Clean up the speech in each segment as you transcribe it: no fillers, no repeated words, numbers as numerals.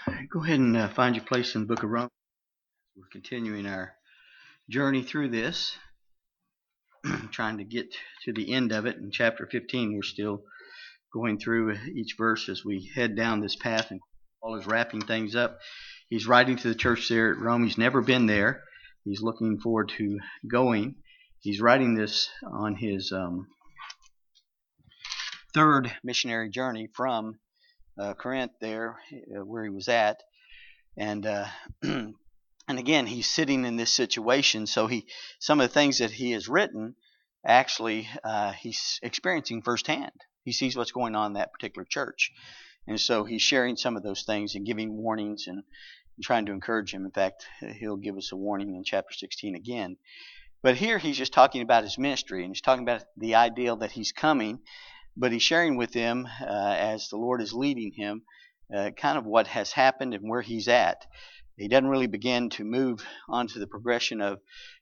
Go ahead and find your place in the book of Romans. We're continuing our journey through this, trying to get to the end of it. In chapter 15, we're still going through each verse as we head down this path, and Paul is wrapping things up. He's writing to the church there at Rome. He's never been there. He's looking forward to going. He's writing this on his third missionary journey from Corinth there, where he was at. And and again, he's sitting in this situation, so some of the things that he has written, actually, he's experiencing firsthand. He sees what's going on in that particular church, and so he's sharing some of those things and giving warnings and trying to encourage him. In fact, he'll give us a warning in chapter 16 again. But here he's just talking about his ministry, and he's talking about the ideal that he's coming, but he's sharing with them, as the Lord is leading him, kind of what has happened and where he's at. He doesn't really begin to move onto the progression of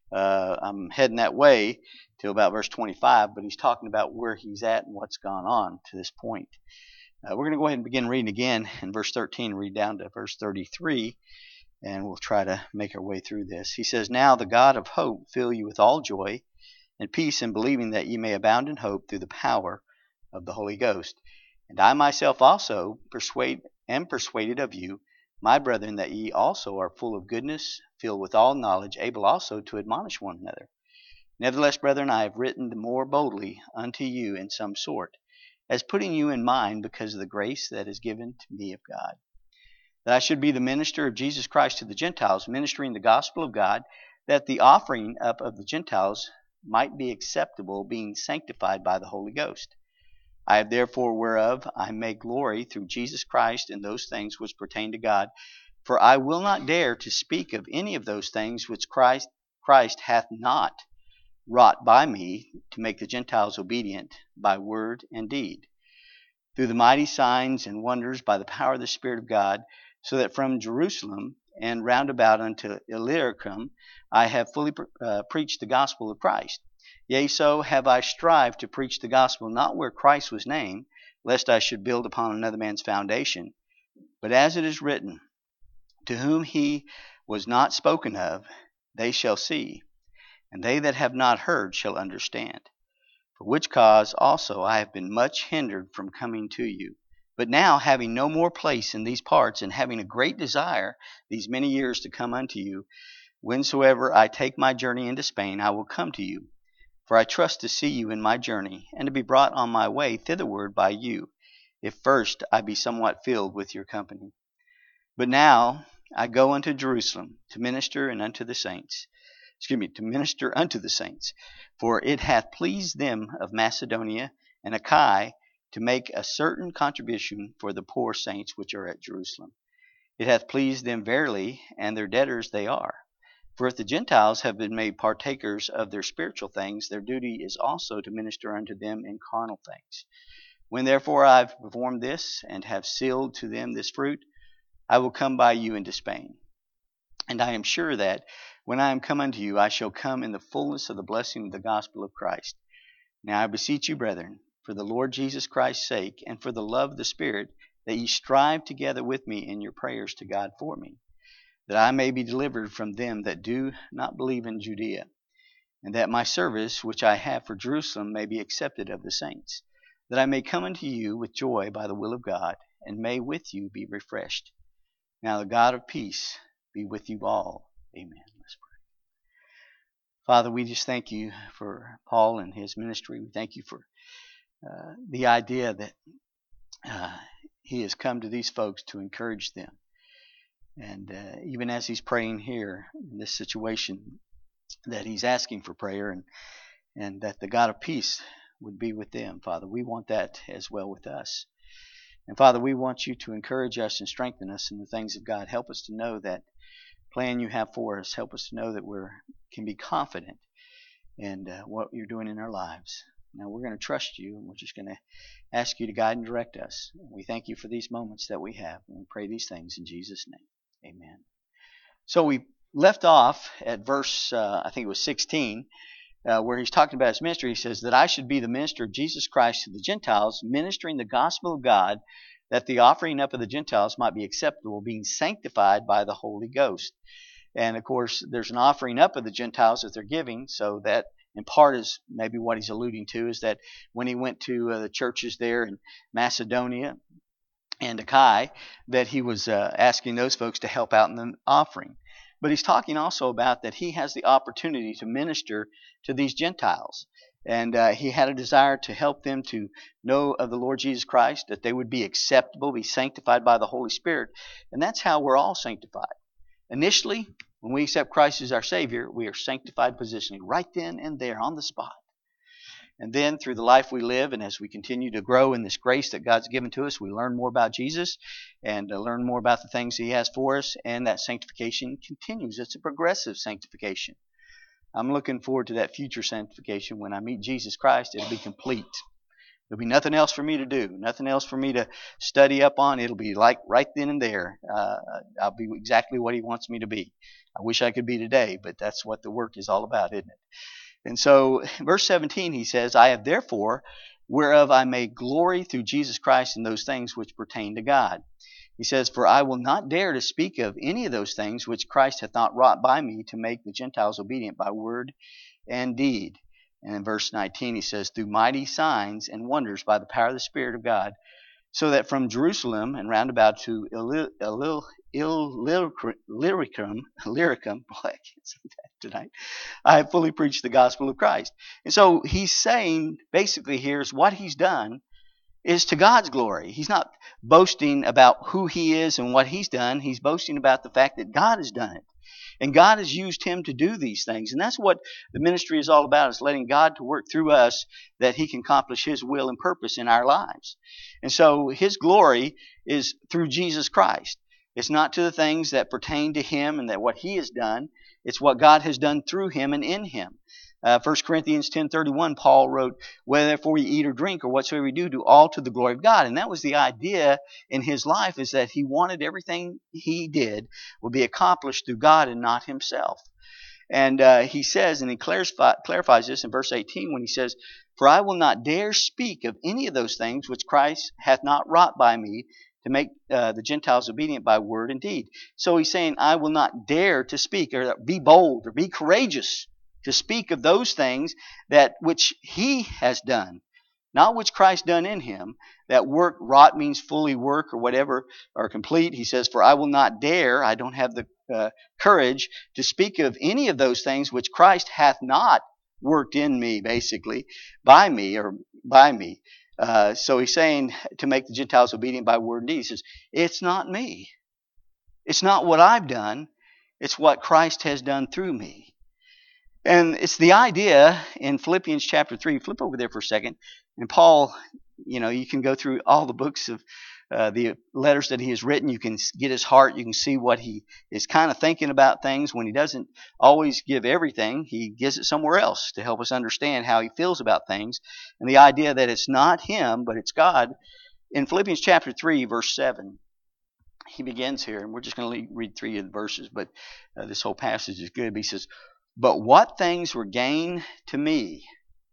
I'm heading that way till about verse 25, but he's talking about where he's at and what's gone on to this point. We're going to go ahead and begin reading again in verse 13, read down to verse 33, and we'll try to make our way through this. He says, "Now the God of hope fill you with all joy and peace in believing, that ye may abound in hope through the power of the Holy Ghost. And I myself also am persuaded of you, my brethren, that ye also are full of goodness, filled with all knowledge, able also to admonish one another. Nevertheless, brethren, I have written the more boldly unto you in some sort, as putting you in mind because of the grace that is given to me of God, that I should be the minister of Jesus Christ to the Gentiles, ministering the gospel of God, that the offering up of the Gentiles might be acceptable, being sanctified by the Holy Ghost. I have therefore whereof I may glory through Jesus Christ in those things which pertain to God. For I will not dare to speak of any of those things which Christ hath not wrought by me, to make the Gentiles obedient by word and deed, through the mighty signs and wonders by the power of the Spirit of God, so that from Jerusalem and round about unto Illyricum I have fully preached the gospel of Christ. Yea, so have I strived to preach the gospel, not where Christ was named, lest I should build upon another man's foundation. But as it is written, to whom he was not spoken of, they shall see, and they that have not heard shall understand. For which cause also I have been much hindered from coming to you. But now, having no more place in these parts, and having a great desire these many years to come unto you, whensoever I take my journey into Spain, I will come to you. For I trust to see you in my journey, and to be brought on my way thitherward by you, if first I be somewhat filled with your company. But now I go unto Jerusalem to minister unto the saints. For it hath pleased them of Macedonia and Achaia to make a certain contribution for the poor saints which are at Jerusalem. It hath pleased them verily, and their debtors they are. For if the Gentiles have been made partakers of their spiritual things, their duty is also to minister unto them in carnal things. When therefore I have performed this, and have sealed to them this fruit, I will come by you into Spain. And I am sure that, when I am come unto you, I shall come in the fullness of the blessing of the gospel of Christ. Now I beseech you, brethren, for the Lord Jesus Christ's sake, and for the love of the Spirit, that ye strive together with me in your prayers to God for me, that I may be delivered from them that do not believe in Judea, and that my service which I have for Jerusalem may be accepted of the saints, that I may come unto you with joy by the will of God, and may with you be refreshed. Now the God of peace be with you all. Amen. Let's pray. Father, we just thank you for Paul and his ministry. We thank you for the idea that he has come to these folks to encourage them. And even as he's praying here in this situation, that he's asking for prayer, and that the God of peace would be with them. Father, we want that as well with us. And Father, we want you to encourage us and strengthen us in the things of God. Help us to know that plan you have for us. Help us to know that we can be confident in what you're doing in our lives. Now we're going to trust you, and we're just going to ask you to guide and direct us. We thank you for these moments that we have, and we pray these things in Jesus' name. Amen. So we left off at verse, I think it was 16, where he's talking about his ministry. He says that I should be the minister of Jesus Christ to the Gentiles, ministering the gospel of God, that the offering up of the Gentiles might be acceptable, being sanctified by the Holy Ghost. And of course, there's an offering up of the Gentiles that they're giving, so that in part is maybe what he's alluding to, is that when he went to the churches there in Macedonia and Achaia, that he was asking those folks to help out in the offering. But he's talking also about that he has the opportunity to minister to these Gentiles. And he had a desire to help them to know of the Lord Jesus Christ, that they would be acceptable, be sanctified by the Holy Spirit. And that's how we're all sanctified. Initially, when we accept Christ as our Savior, we are sanctified positionally, right then and there on the spot. And then through the life we live, and as we continue to grow in this grace that God's given to us, we learn more about Jesus and learn more about the things He has for us, and that sanctification continues. It's a progressive sanctification. I'm looking forward to that future sanctification. When I meet Jesus Christ, it'll be complete. There'll be nothing else for me to do, nothing else for me to study up on. It'll be like right then and there. I'll be exactly what He wants me to be. I wish I could be today, but that's what the work is all about, isn't it? And so, verse 17, he says, I have therefore, whereof I may glory through Jesus Christ in those things which pertain to God. He says, for I will not dare to speak of any of those things which Christ hath not wrought by me to make the Gentiles obedient by word and deed. And in verse 19 he says, through mighty signs and wonders by the power of the Spirit of God, so that from Jerusalem and round about to Illyricum, boy, I can't say that tonight, I have fully preached the gospel of Christ. And so he's saying, basically here's what he's done is to God's glory. He's not boasting about who he is and what he's done. He's boasting about the fact that God has done it. And God has used him to do these things. And that's what the ministry is all about, is letting God to work through us that He can accomplish His will and purpose in our lives. And so His glory is through Jesus Christ. It's not to the things that pertain to Him and that what He has done. It's what God has done through Him and in Him. 1 Corinthians 10:31, Paul wrote, whether therefore you eat or drink or whatsoever you do all to the glory of God. And that was the idea in his life, is that he wanted everything he did would be accomplished through God and not himself. And he says, and he clarifies this in verse 18 when he says, for I will not dare speak of any of those things which Christ hath not wrought by me to make the Gentiles obedient by word and deed. So he's saying, I will not dare to speak, or be bold, or be courageous to speak of those things that which He has done, not which Christ done in Him. That work, wrought means fully work or whatever, or complete. He says, for I will not dare, I don't have the courage to speak of any of those things which Christ hath not worked in me, basically, by me. So he's saying to make the Gentiles obedient by word and deed. He says, it's not me. It's not what I've done. It's what Christ has done through me. And it's the idea in Philippians chapter 3. Flip over there for a second. And Paul, you can go through all the books of the letters that he has written. You can get his heart. You can see what he is kind of thinking about things. When he doesn't always give everything, he gives it somewhere else to help us understand how he feels about things. And the idea that it's not him, but it's God. In Philippians chapter 3, verse 7, he begins here. And we're just going to read 3 of the verses, but this whole passage is good. But he says, but what things were gain to me,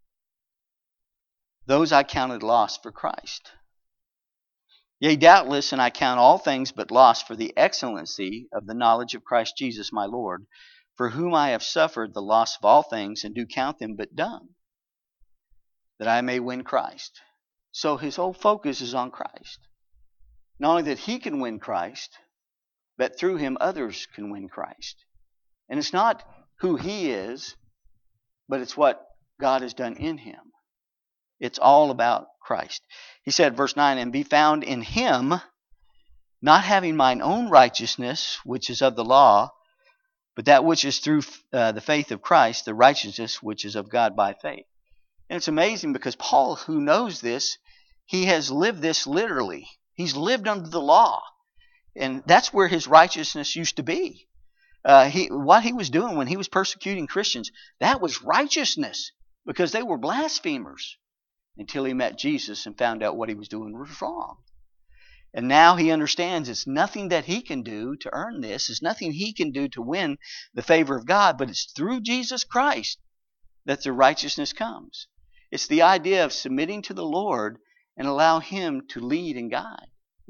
those I counted loss for Christ. Yea, doubtless, and I count all things but loss for the excellency of the knowledge of Christ Jesus my Lord, for whom I have suffered the loss of all things, and do count them but dung, that I may win Christ. So his whole focus is on Christ. Not only that he can win Christ, but through him others can win Christ. And it's not who he is, but it's what God has done in him. It's all about Christ. He said, verse 9, and be found in him, not having mine own righteousness, which is of the law, but that which is through the faith of Christ, the righteousness which is of God by faith. And it's amazing because Paul, who knows this, he has lived this literally. He's lived under the law. And that's where his righteousness used to be. What he was doing when he was persecuting Christians, that was righteousness, because they were blasphemers, until he met Jesus and found out what he was doing was wrong. And now he understands it's nothing that he can do to earn this. It's nothing he can do to win the favor of God, but it's through Jesus Christ that the righteousness comes. It's the idea of submitting to the Lord and allow him to lead and guide.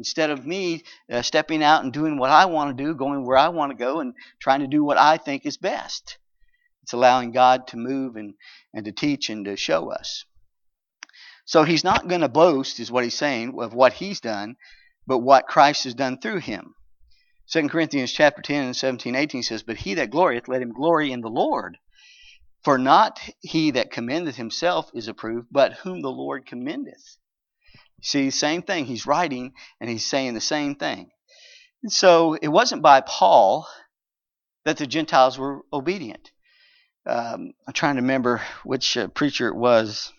Instead of me stepping out and doing what I want to do, going where I want to go, and trying to do what I think is best. It's allowing God to move and to teach and to show us. So he's not going to boast, is what he's saying, of what he's done, but what Christ has done through him. 2 Corinthians chapter 10 and 17, 18 says, "But he that glorieth, let him glory in the Lord. For not he that commendeth himself is approved, but whom the Lord commendeth." See, same thing. He's writing and he's saying the same thing. And so it wasn't by Paul that the Gentiles were obedient. I'm trying to remember which preacher it was.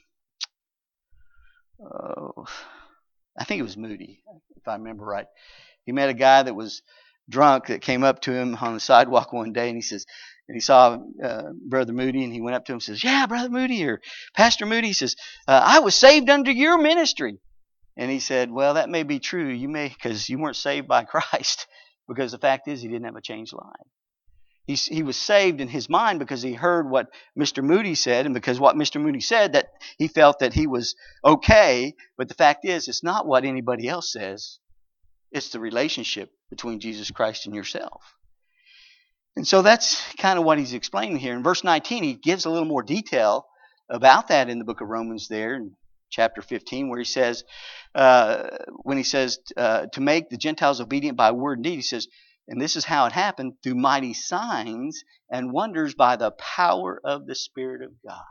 I think it was Moody, if I remember right. He met a guy that was drunk that came up to him on the sidewalk one day, and he says, and he saw Brother Moody, and he went up to him and says, "Yeah, Brother Moody," or "Pastor Moody," he says, "I was saved under your ministry." And he said, "Well, that may be true. You may, because you weren't saved by Christ, because the fact is he didn't have a changed life. He was saved in his mind because he heard what Mr. Moody said, and because what Mr. Moody said, that he felt that he was okay. But the fact is, it's not what anybody else says. It's the relationship between Jesus Christ and yourself." And so that's kind of what he's explaining here. In verse 19, he gives a little more detail about that in the book of Romans there in chapter 15, where he says, when he says to make the Gentiles obedient by word and deed, he says, and this is how it happened, through mighty signs and wonders by the power of the Spirit of God.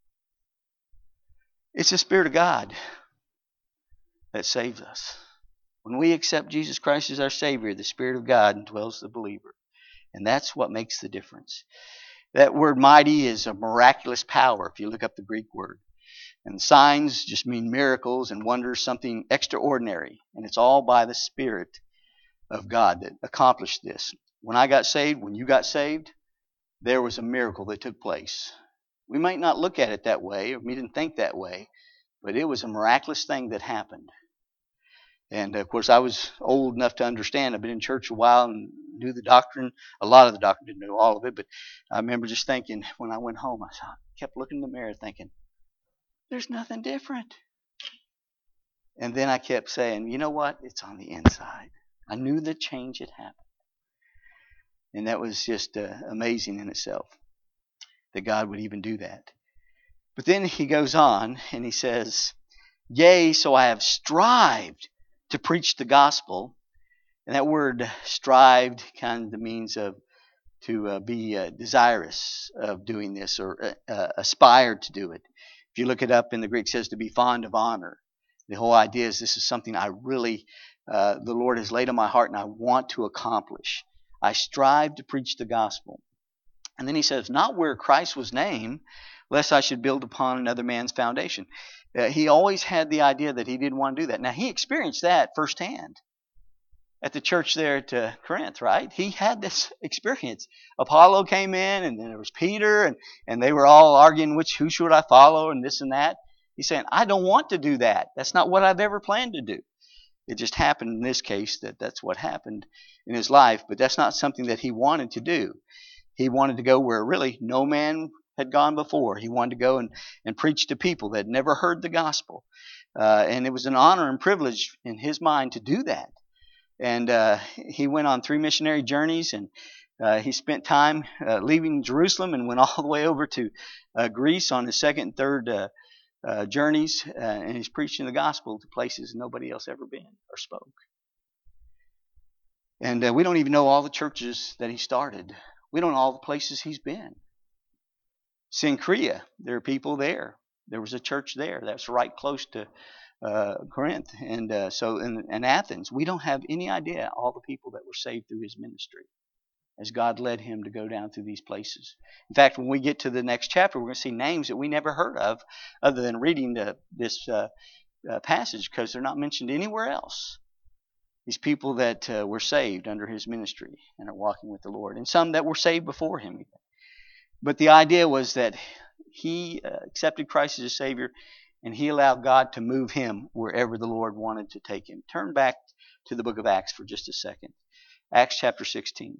It's the Spirit of God that saves us. When we accept Jesus Christ as our Savior, the Spirit of God indwells the believer. And that's what makes the difference. That word mighty is a miraculous power, if you look up the Greek word. And signs just mean miracles, and wonders something extraordinary. And it's all by the Spirit of God that accomplished this. When I got saved, when you got saved, there was a miracle that took place. We might not look at it that way, or we didn't think that way, but it was a miraculous thing that happened. And of course, I was old enough to understand. I've been in church a while and knew the doctrine. A lot of the doctrine, didn't know all of it, but I remember just thinking when I went home, I kept looking in the mirror thinking, there's nothing different. And then I kept saying, you know what? It's on the inside. I knew the change had happened. And that was just amazing in itself, that God would even do that. But then he goes on and he says, "Yea, so I have strived to preach the gospel." And that word strived kind of means to be desirous of doing this, or aspire to do it. If you look it up in the Greek, it says to be fond of honor. The whole idea is this is something I really, the Lord has laid on my heart and I want to accomplish. I strive to preach the gospel. And then he says, not where Christ was named, lest I should build upon another man's foundation. He always had the idea that he didn't want to do that. Now, he experienced that firsthand at the church there at Corinth, right? He had this experience. Apollo came in, and then there was Peter, and they were all arguing who should I follow, and this and that. He's saying, I don't want to do that. That's not what I've ever planned to do. It just happened in this case that's what happened in his life, but that's not something that he wanted to do. He wanted to go where really no man had gone before. He wanted to go and preach to people that had never heard the gospel. And it was an honor and privilege in his mind to do that. And he went on 3 missionary journeys, and he spent time leaving Jerusalem and went all the way over to Greece on his second and third journeys, and he's preaching the gospel to places nobody else ever been or spoke. And we don't even know all the churches that he started. We don't know all the places he's been. Cenchrea, there are people there. There was a church there that's right close to Corinth, and so in Athens. We don't have any idea all the people that were saved through his ministry as God led him to go down through these places. In fact, when we get to the next chapter, we're going to see names that we never heard of other than reading this passage, because they're not mentioned anywhere else. These people that were saved under his ministry and are walking with the Lord, and some that were saved before him. But the idea was that he accepted Christ as a Savior, and he allowed God to move him wherever the Lord wanted to take him. Turn back to the book of Acts for just a second. Acts chapter 16.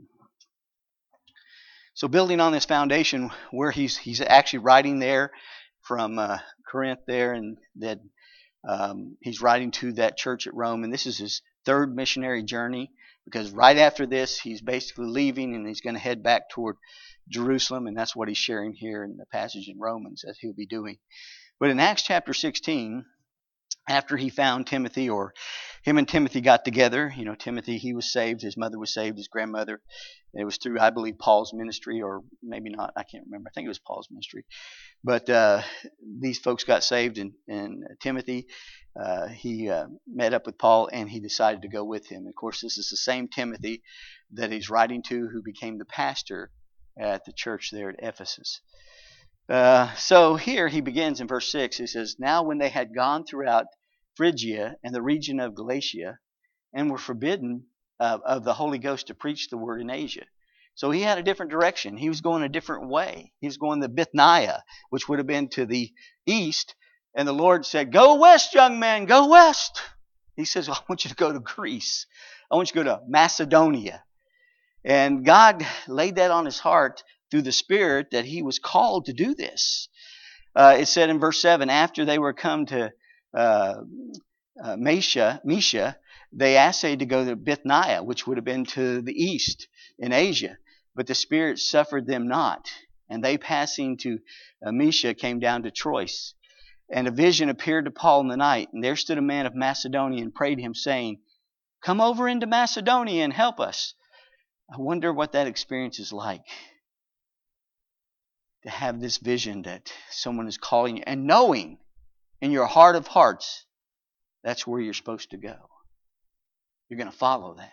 So building on this foundation where he's actually writing there from Corinth there, and that he's writing to that church at Rome, and this is his third missionary journey, because right after this, he's basically leaving and he's going to head back toward Jerusalem, and that's what he's sharing here in the passage in Romans that he'll be doing. But in Acts chapter 16, after he found Timothy, or him and Timothy got together, Timothy, he was saved, his mother was saved, his grandmother. It was through, I believe, Paul's ministry, or maybe not, I can't remember. I think it was Paul's ministry. But these folks got saved, and Timothy, he met up with Paul, and he decided to go with him. Of course, this is the same Timothy that he's writing to, who became the pastor at the church there at Ephesus. So here he begins in verse 6. He says, "Now when they had gone throughout Phrygia and the region of Galatia, and were forbidden of the Holy Ghost to preach the word in Asia." So he had a different direction. He was going a different way. He was going to Bithynia, which would have been to the east. And the Lord said, "Go west, young man, go west." He says, "I want you to go to Greece. I want you to go to Macedonia." And God laid that on his heart through the Spirit that he was called to do this. It said in verse 7, after they were come to Mysia, they essayed to go to Bithynia, which would have been to the east in Asia. But the Spirit suffered them not. And they, passing to Mysia, came down to Troas. And a vision appeared to Paul in the night. And there stood a man of Macedonia and prayed him, saying, "Come over into Macedonia and help us." I wonder what that experience is like. To have this vision that someone is calling you, and knowing in your heart of hearts that's where you're supposed to go. You're going to follow that.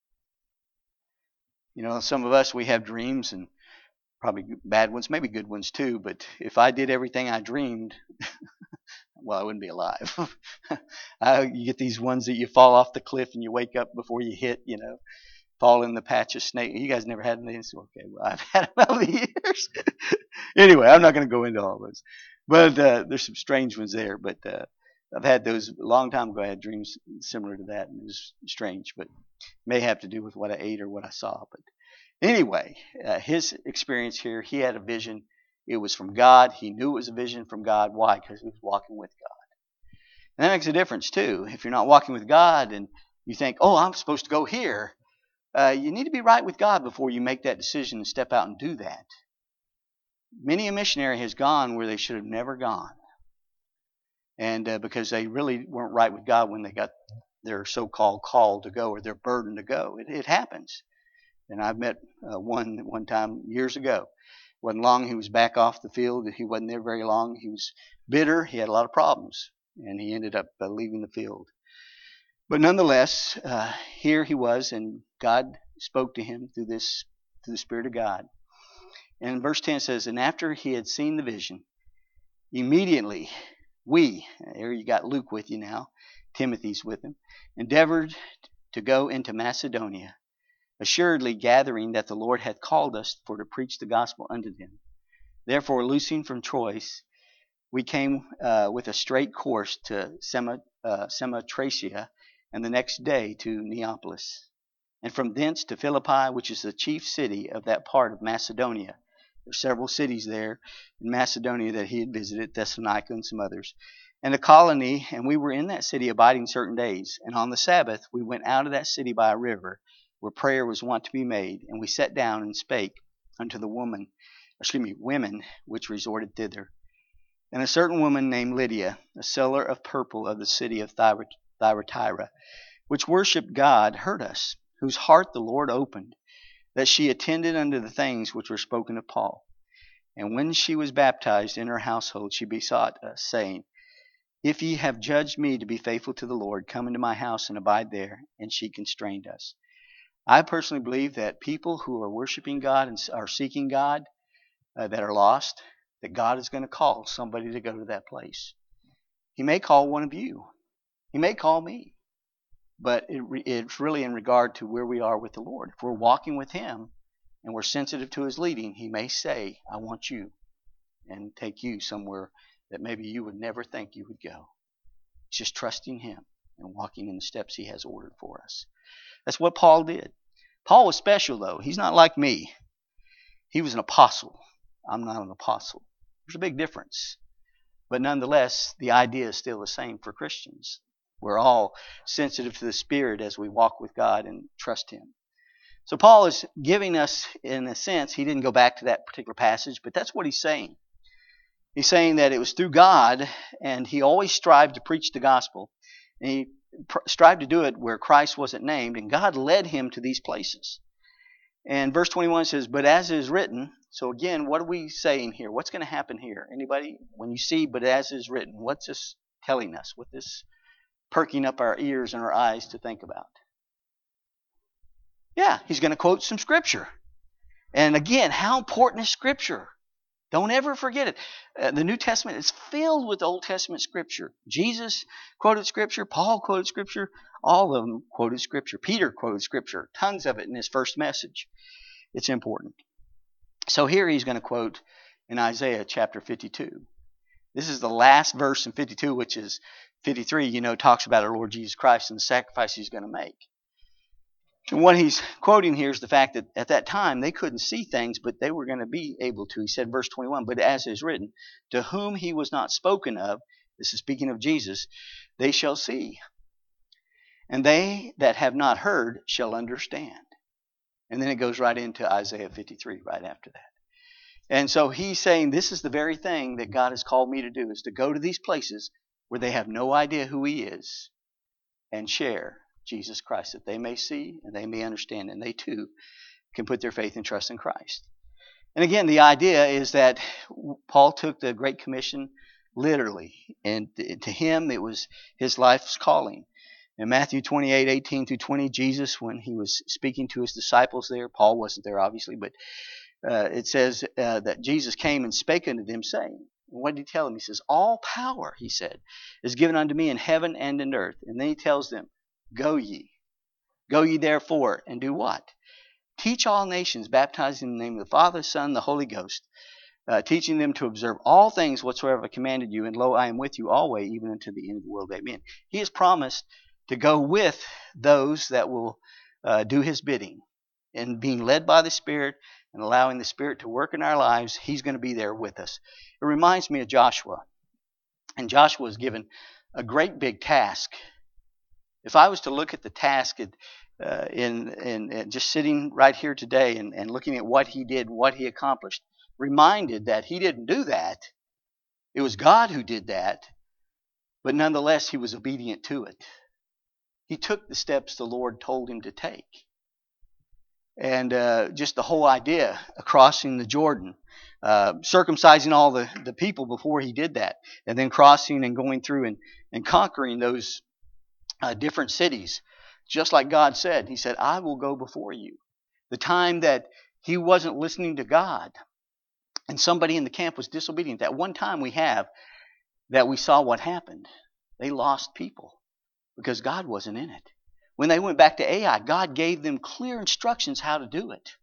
Some of us, we have dreams, and probably bad ones, maybe good ones too, but if I did everything I dreamed, well, I wouldn't be alive. You get these ones that you fall off the cliff and you wake up before you hit, fall in the patch of snake. You guys never had these? Okay, well, I've had them over the years. Anyway, I'm not going to go into all those. But there's some strange ones there. But I've had those a long time ago. I had dreams similar to that, and it was strange. But it may have to do with what I ate or what I saw. But anyway, his experience here, he had a vision. It was from God. He knew it was a vision from God. Why? Because he was walking with God. And that makes a difference, too. If you're not walking with God and you think, "Oh, I'm supposed to go here," you need to be right with God before you make that decision and step out and do that. Many a missionary has gone where they should have never gone. And because they really weren't right with God when they got their so-called call to go, or their burden to go. It happens. And I've met one time years ago. Wasn't long, he was back off the field. He wasn't there very long. He was bitter. He had a lot of problems. And he ended up leaving the field. But nonetheless, here he was, and God spoke to him through the Spirit of God. And verse 10 says, "And after he had seen the vision, immediately here you got Luke with you now, Timothy's with him, endeavored to go into Macedonia, assuredly gathering that the Lord hath called us for to preach the gospel unto them. Therefore, loosing from Troas, we came with a straight course to Samothracia, and the next day to Neapolis, and from thence to Philippi, which is the chief city of that part of Macedonia." There are several cities there in Macedonia that he had visited, Thessalonica and some others. "And a colony, and we were in that city abiding certain days. And on the Sabbath we went out of that city by a river, where prayer was wont to be made. And we sat down and spake unto the women which resorted thither. And a certain woman named Lydia, a seller of purple of the city of Thyatira, which worshipped God, heard us, whose heart the Lord opened, that she attended unto the things which were spoken of Paul. And when she was baptized in her household, she besought us, saying, If ye have judged me to be faithful to the Lord, come into my house and abide there. And she constrained us." I personally believe that people who are worshiping God and are seeking God, that are lost, that God is going to call somebody to go to that place. He may call one of you. He may call me. But it's really in regard to where we are with the Lord. If we're walking with Him and we're sensitive to His leading, He may say, "I want you," and take you somewhere that maybe you would never think you would go. It's just trusting Him and walking in the steps He has ordered for us. That's what Paul did. Paul was special, though. He's not like me. He was an apostle. I'm not an apostle. There's a big difference. But nonetheless, the idea is still the same for Christians. We're all sensitive to the Spirit as we walk with God and trust Him. So Paul is giving us, in a sense, he didn't go back to that particular passage, but that's what he's saying. He's saying that it was through God, and he always strived to preach the gospel. And he strived to do it where Christ wasn't named, and God led him to these places. And verse 21 says, but as is written, so again, what are we saying here? What's going to happen here? Anybody? When you see, but as is written, what's this telling us? What's this perking up our ears and our eyes to think about? Yeah, he's going to quote some Scripture. And again, how important is Scripture? Don't ever forget it. The New Testament is filled with Old Testament Scripture. Jesus quoted Scripture. Paul quoted Scripture. All of them quoted Scripture. Peter quoted Scripture. Tons of it in his first message. It's important. So here he's going to quote in Isaiah chapter 52. This is the last verse in 52, which is 53, talks about our Lord Jesus Christ and the sacrifice he's going to make. And what he's quoting here is the fact that at that time they couldn't see things, but they were going to be able to. He said, verse 21, but as is written, to whom he was not spoken of, this is speaking of Jesus, they shall see. And they that have not heard shall understand. And then it goes right into Isaiah 53 right after that. And so he's saying this is the very thing that God has called me to do, is to go to these places where they have no idea who he is and share Jesus Christ, that they may see and they may understand, and they too can put their faith and trust in Christ. And again, the idea is that Paul took the Great Commission literally, and to him it was his life's calling. In Matthew 28:18-20, Jesus, when he was speaking to his disciples there, Paul wasn't there obviously, but it says that Jesus came and spake unto them, saying, what did he tell them? He says, all power, he said, is given unto me in heaven and in earth. And then he tells them, go ye therefore, and do what? Teach all nations, baptizing in the name of the Father, the Son, the Holy Ghost, teaching them to observe all things whatsoever I commanded you, and lo, I am with you always, even unto the end of the world. Amen. He has promised to go with those that will do his bidding, and being led by the Spirit and allowing the Spirit to work in our lives. He's going to be there with us. It reminds me of Joshua, and Joshua was given a great big task. If I was to look at the task in just sitting right here today and looking at what he did, what he accomplished, reminded that he didn't do that. It was God who did that, but nonetheless he was obedient to it. He took the steps the Lord told him to take. And just the whole idea of crossing the Jordan, circumcising all the people before he did that, and then crossing and going through and conquering those different cities. Just like God said, he said, I will go before you. The time that he wasn't listening to God and somebody in the camp was disobedient, that one time we have that we saw what happened. They lost people because God wasn't in it. When they went back to Ai, God gave them clear instructions how to do it.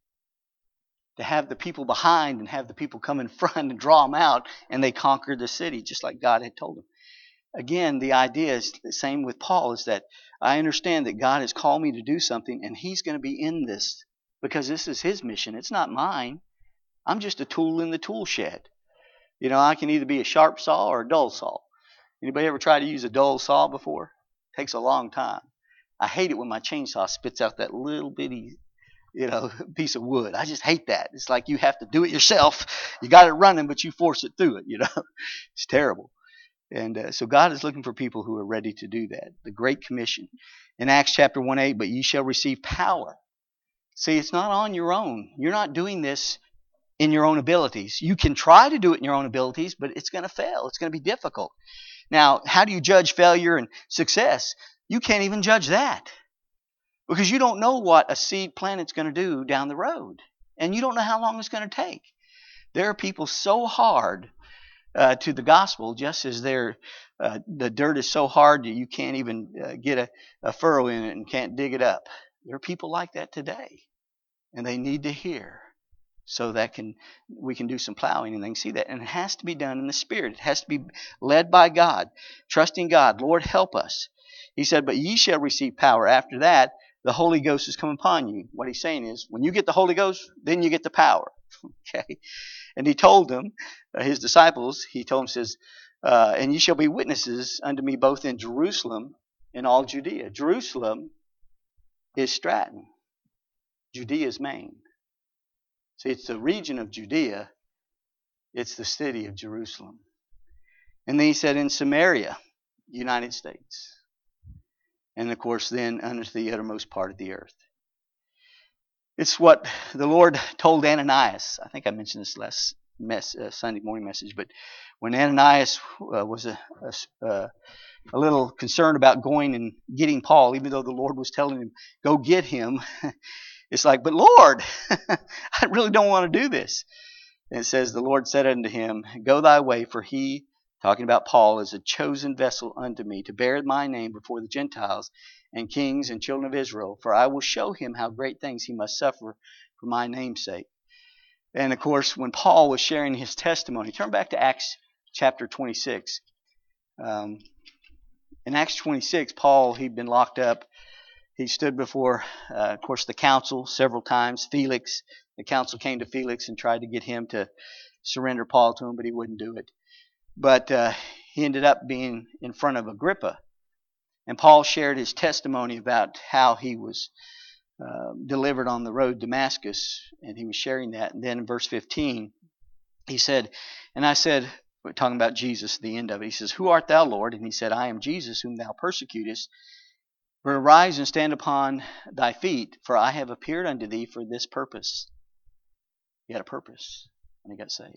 To have the people behind and have the people come in front and draw them out, and they conquered the city just like God had told them. Again, the idea is the same with Paul, is that I understand that God has called me to do something, and he's going to be in this because this is his mission. It's not mine. I'm just a tool in the tool shed. I can either be a sharp saw or a dull saw. Anybody ever try to use a dull saw before? It takes a long time. I hate it when my chainsaw spits out that little bitty, piece of wood. I just hate that. It's like you have to do it yourself. You got it running, but you force it through it, It's terrible. And so God is looking for people who are ready to do that. The Great Commission. In Acts chapter 1:8, but ye shall receive power. See, it's not on your own. You're not doing this in your own abilities. You can try to do it in your own abilities, but it's going to fail. It's going to be difficult. Now, how do you judge failure and success? You can't even judge that. Because you don't know what a seed planted's going to do down the road. And you don't know how long it's going to take. There are people so hard to the gospel, just as the dirt is so hard that you can't even get a furrow in it and can't dig it up. There are people like that today. And they need to hear so that we can do some plowing and they can see that. And it has to be done in the Spirit. It has to be led by God, trusting God. Lord, help us. He said, but ye shall receive power. After that, the Holy Ghost has come upon you. What he's saying is, when you get the Holy Ghost, then you get the power. Okay? And he told them, his disciples, he told them, says, and ye shall be witnesses unto me both in Jerusalem in all Judea. Jerusalem is Stratton. Judea is Maine. See, it's the region of Judea. It's the city of Jerusalem. And then he said in Samaria, United States. And of course then unto the uttermost part of the earth. It's what the Lord told Ananias. I think I mentioned this last Sunday morning message, but when Ananias was a little concerned about going and getting Paul, even though the Lord was telling him, go get him, it's like, but Lord, I really don't want to do this. And it says, the Lord said unto him, go thy way, for he, talking about Paul, is a chosen vessel unto me to bear my name before the Gentiles and kings and children of Israel, for I will show him how great things he must suffer for my name's sake. And of course, when Paul was sharing his testimony, turn back to Acts chapter 26. In Acts 26, Paul, he'd been locked up. He stood before, of course, the council several times. Felix, the council came to Felix and tried to get him to surrender Paul to him, but he wouldn't do it. But he ended up being in front of Agrippa. And Paul shared his testimony about how he was delivered on the road to Damascus, and he was sharing that. And then in verse 15, he said, and I said, we're talking about Jesus, the end of it, he says, who art thou, Lord? And he said, I am Jesus, whom thou persecutest. But arise and stand upon thy feet, for I have appeared unto thee for this purpose. He had a purpose when he got saved.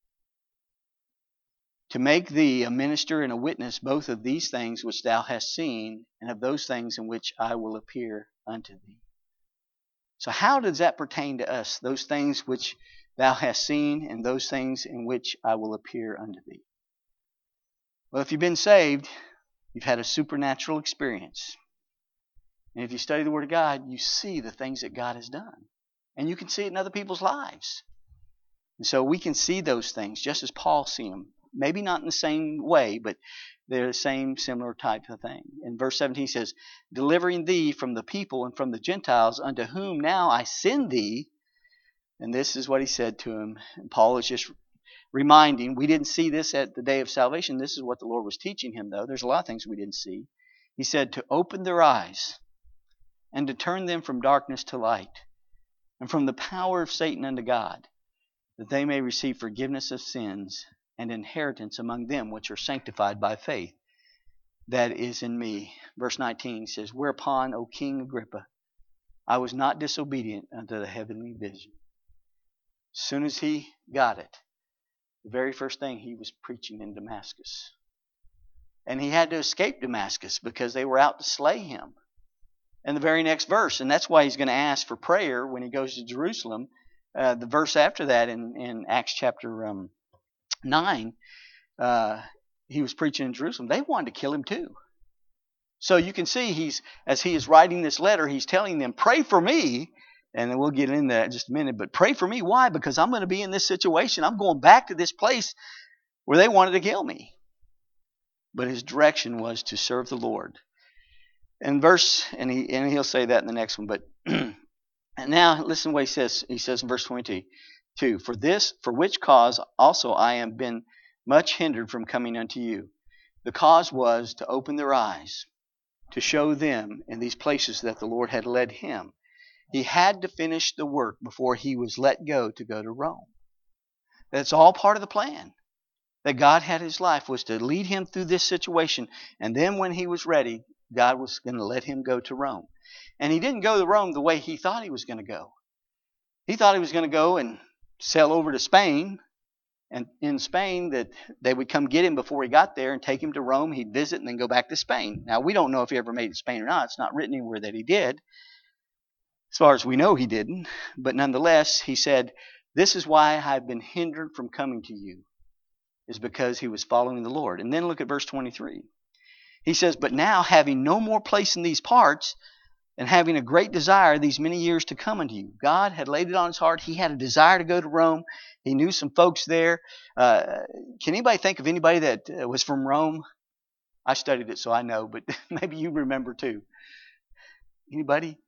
To make thee a minister and a witness both of these things which thou hast seen, and of those things in which I will appear unto thee. So how does that pertain to us? Those things which thou hast seen, and those things in which I will appear unto thee. Well, if you've been saved, you've had a supernatural experience. And if you study the Word of God, you see the things that God has done. And you can see it in other people's lives. And so we can see those things just as Paul see them. Maybe not in the same way, but they're the same similar type of thing. In verse 17 he says, delivering thee from the people and from the Gentiles, unto whom now I send thee. And this is what he said to him. And Paul is just reminding, we didn't see this at the day of salvation. This is what the Lord was teaching him, though. There's a lot of things we didn't see. He said to open their eyes and to turn them from darkness to light and from the power of Satan unto God, that they may receive forgiveness of sins and inheritance among them which are sanctified by faith that is in me. Verse 19 says, whereupon, O King Agrippa, I was not disobedient unto the heavenly vision. As soon as he got it, the very first thing he was preaching in Damascus. And he had to escape Damascus because they were out to slay him. And the very next verse, and that's why he's going to ask for prayer when he goes to Jerusalem. The verse after that in Acts chapter 9, he was preaching in Jerusalem. They wanted to kill him too. So you can see as he is writing this letter, he's telling them, pray for me. And then we'll get into that in just a minute. But pray for me. Why? Because I'm going to be in this situation. I'm going back to this place where they wanted to kill me. But his direction was to serve the Lord. And he'll say that in the next one. But and now listen to what he says. He says in verse 22, for which cause also I am been much hindered from coming unto you. The cause was to open their eyes, to show them in these places that the Lord had led him. He had to finish the work before he was let go to Rome. That's all part of the plan. That God had his life was to lead him through this situation. And then when he was ready, God was going to let him go to Rome. And he didn't go to Rome the way he thought he was going to go. He thought he was going to go and sail over to Spain. And in Spain, that they would come get him before he got there and take him to Rome. He'd visit and then go back to Spain. Now, we don't know if he ever made it to Spain or not. It's not written anywhere that he did. As far as we know, he didn't. But nonetheless, he said, this is why I've been hindered from coming to you, is because he was following the Lord. And then look at verse 23. He says, but now having no more place in these parts, and having a great desire these many years to come unto you. God had laid it on his heart. He had a desire to go to Rome. He knew some folks there. Can anybody think of anybody that was from Rome? I studied it, so I know, but maybe you remember too. Anybody?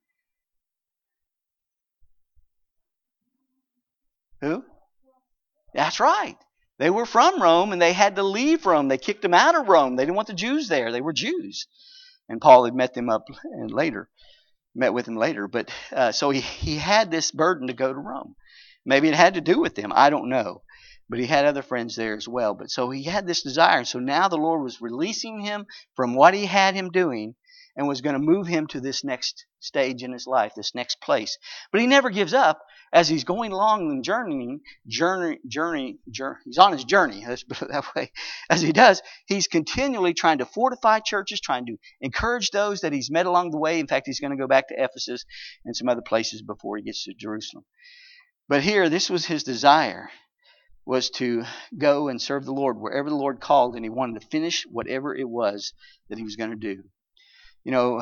Who? That's right. They were from Rome, and they had to leave Rome. They kicked them out of Rome. They didn't want the Jews there. They were Jews. And Paul had met with him later. But so he had this burden to go to Rome. Maybe it had to do with them. I don't know. But he had other friends there as well. But so he had this desire. So now the Lord was releasing him from what he had him doing and was going to move him to this next stage in his life, this next place. But he never gives up as he's going along and journeying. He's on his journey, let's put it that way. As he does, he's continually trying to fortify churches, trying to encourage those that he's met along the way. In fact, he's going to go back to Ephesus and some other places before he gets to Jerusalem. But here, this was his desire, was to go and serve the Lord wherever the Lord called, and he wanted to finish whatever it was that he was going to do. You know,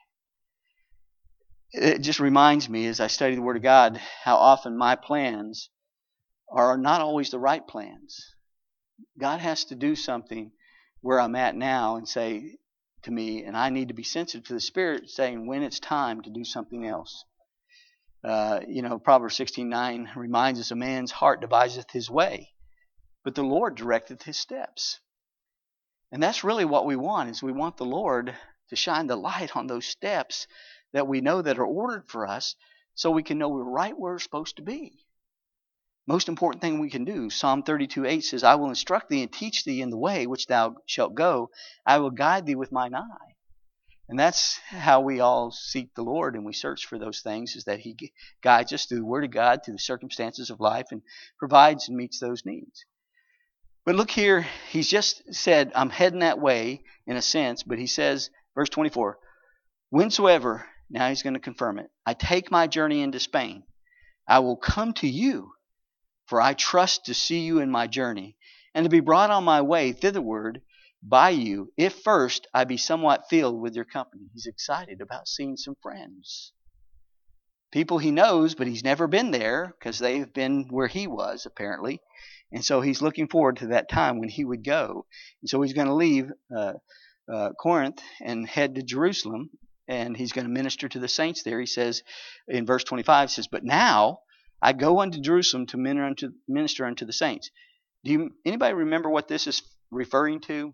it just reminds me as I study the Word of God how often my plans are not always the right plans. God has to do something where I'm at now and say to me, and I need to be sensitive to the Spirit saying when it's time to do something else. Proverbs 16:9 reminds us, a man's heart deviseth his way, but the Lord directeth his steps. And that's really what we want, is we want the Lord to shine the light on those steps that we know that are ordered for us so we can know we're right where we're supposed to be. Most important thing we can do, Psalm 32:8 says, I will instruct thee and teach thee in the way which thou shalt go. I will guide thee with mine eye. And that's how we all seek the Lord and we search for those things, is that he guides us through the Word of God, through the circumstances of life, and provides and meets those needs. But look here, he's just said, I'm heading that way in a sense, but he says, verse 24, whensoever, now he's going to confirm it, I take my journey into Spain, I will come to you, for I trust to see you in my journey, and to be brought on my way thitherward by you, if first I be somewhat filled with your company. He's excited about seeing some friends. People he knows, but he's never been there because they've been where he was, apparently. And so he's looking forward to that time when he would go. And so he's going to leave Corinth and head to Jerusalem, and he's going to minister to the saints there. He says in verse 25, he says, but now I go unto Jerusalem to minister unto the saints. Anybody remember what this is referring to?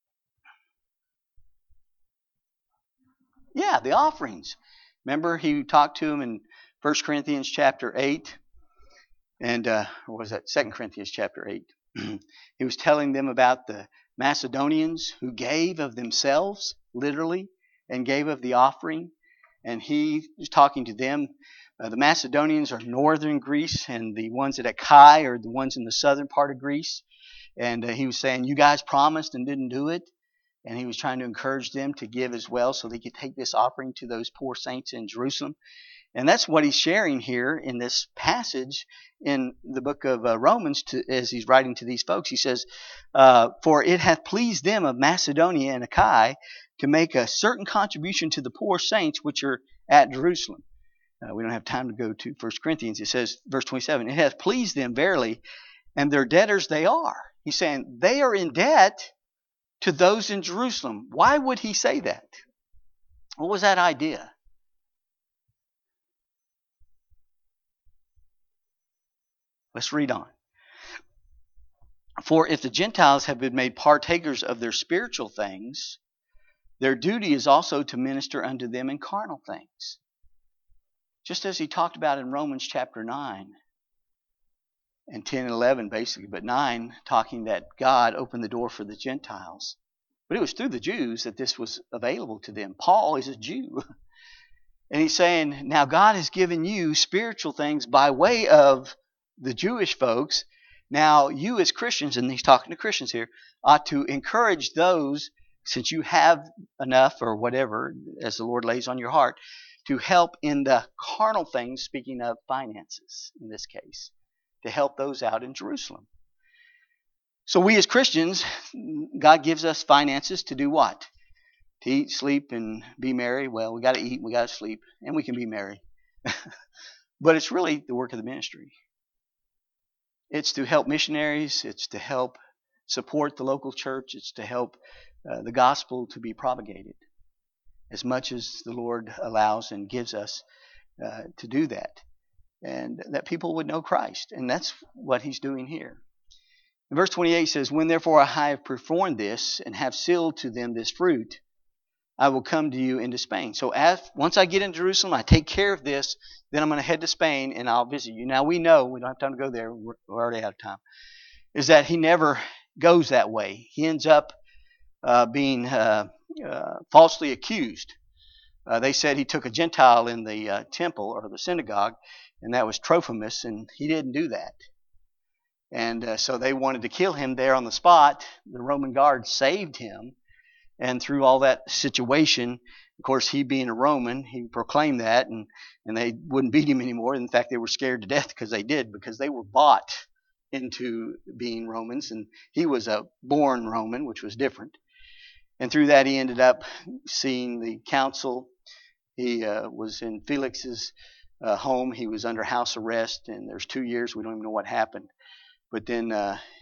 Yeah, the offerings. Remember he talked to him in 1 Corinthians chapter 8, and or was that 2 Corinthians chapter 8? He was telling them about the Macedonians who gave of themselves, literally, and gave of the offering. And he was talking to them. The Macedonians are northern Greece, and the ones at Achaia are the ones in the southern part of Greece. And he was saying, you guys promised and didn't do it. And he was trying to encourage them to give as well so they could take this offering to those poor saints in Jerusalem. And that's what he's sharing here in this passage in the book of Romans as he's writing to these folks. He says, for it hath pleased them of Macedonia and Achaia to make a certain contribution to the poor saints which are at Jerusalem. We don't have time to go to 1 Corinthians. It says, verse 27, it hath pleased them verily, and their debtors they are. He's saying they are in debt to those in Jerusalem. Why would he say that? What was that idea? Let's read on. For if the Gentiles have been made partakers of their spiritual things, their duty is also to minister unto them in carnal things. Just as he talked about in Romans chapter 9 and 10 and 11 basically, but 9 talking that God opened the door for the Gentiles. But it was through the Jews that this was available to them. Paul is a Jew. And he's saying, now God has given you spiritual things by way of the Jewish folks. Now you as Christians, and he's talking to Christians here, ought to encourage those, since you have enough or whatever, as the Lord lays on your heart, to help in the carnal things, speaking of finances in this case, to help those out in Jerusalem. So we as Christians, God gives us finances to do what? To eat, sleep, and be merry. Well, we got to eat, we got to sleep, and we can be merry. But it's really the work of the ministry. It's to help missionaries. It's to help support the local church. It's to help the gospel to be propagated as much as the Lord allows and gives us to do that. And that people would know Christ. And that's what he's doing here. In verse 28 says, when therefore I have performed this and have sealed to them this fruit, I will come to you into Spain. So once I get in Jerusalem, I take care of this, then I'm going to head to Spain and I'll visit you. Now we know, we don't have time to go there, we're already out of time, is that he never goes that way. He ends up being falsely accused. They said he took a Gentile in the temple or the synagogue, and that was Trophimus, and he didn't do that. And so they wanted to kill him there on the spot. The Roman guards saved him. And through all that situation, of course, he being a Roman, he proclaimed that, and they wouldn't beat him anymore. In fact, they were scared to death because they were bought into being Romans, and he was a born Roman, which was different. And through that, he ended up seeing the council. He was in Felix's home. He was under house arrest, and there's 2 years. We don't even know what happened. But then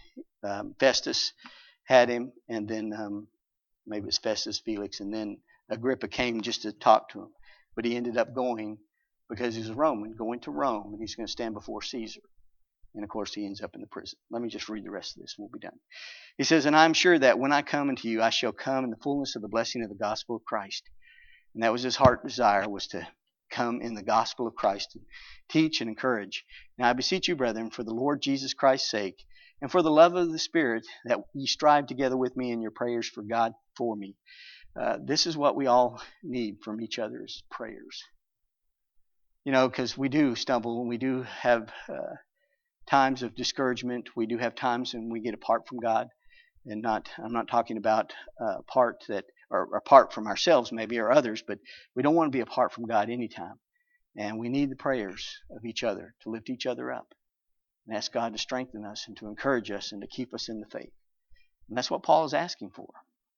Festus had him, and then maybe it was Festus, Felix, and then Agrippa came just to talk to him. But he ended up going, because he's a Roman, going to Rome, and he's going to stand before Caesar. And of course, he ends up in the prison. Let me just read the rest of this and we'll be done. He says, and I am sure that when I come unto you, I shall come in the fullness of the blessing of the gospel of Christ. And that was his heart desire, was to come in the gospel of Christ and teach and encourage. Now I beseech you, brethren, for the Lord Jesus Christ's sake, and for the love of the Spirit, that ye strive together with me in your prayers for God for me. This is what we all need from each other, is prayers. You know, because we do stumble and we do have times of discouragement. We do have times when we get apart from God. And I'm not talking about apart from ourselves maybe or others, but we don't want to be apart from God anytime. And we need the prayers of each other to lift each other up and ask God to strengthen us and to encourage us and to keep us in the faith. And that's what Paul is asking for.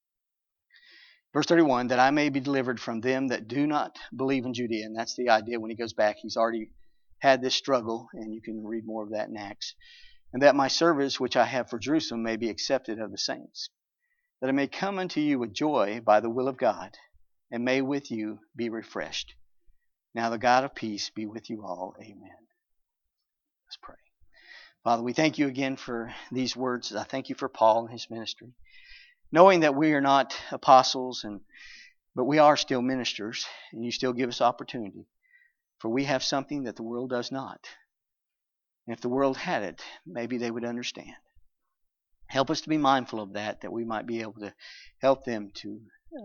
Verse 31, that I may be delivered from them that do not believe in Judea. And that's the idea. When he goes back, he's already had this struggle, and you can read more of that in Acts. And that my service which I have for Jerusalem may be accepted of the saints. That I may come unto you with joy by the will of God, and may with you be refreshed. Now the God of peace be with you all. Amen. Let's pray. Father, we thank you again for these words. I thank you for Paul and his ministry. Knowing that we are not apostles, but we are still ministers, and you still give us opportunity. For we have something that the world does not. And if the world had it, maybe they would understand. Help us to be mindful of that we might be able to help them to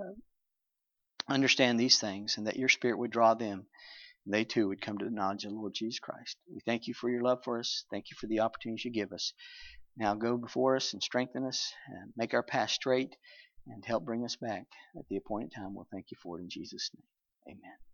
understand these things, and that your Spirit would draw them. And they too would come to the knowledge of the Lord Jesus Christ. We thank you for your love for us. Thank you for the opportunities you give us. Now go before us and strengthen us, and make our path straight, and help bring us back at the appointed time. We'll thank you for it in Jesus' name. Amen.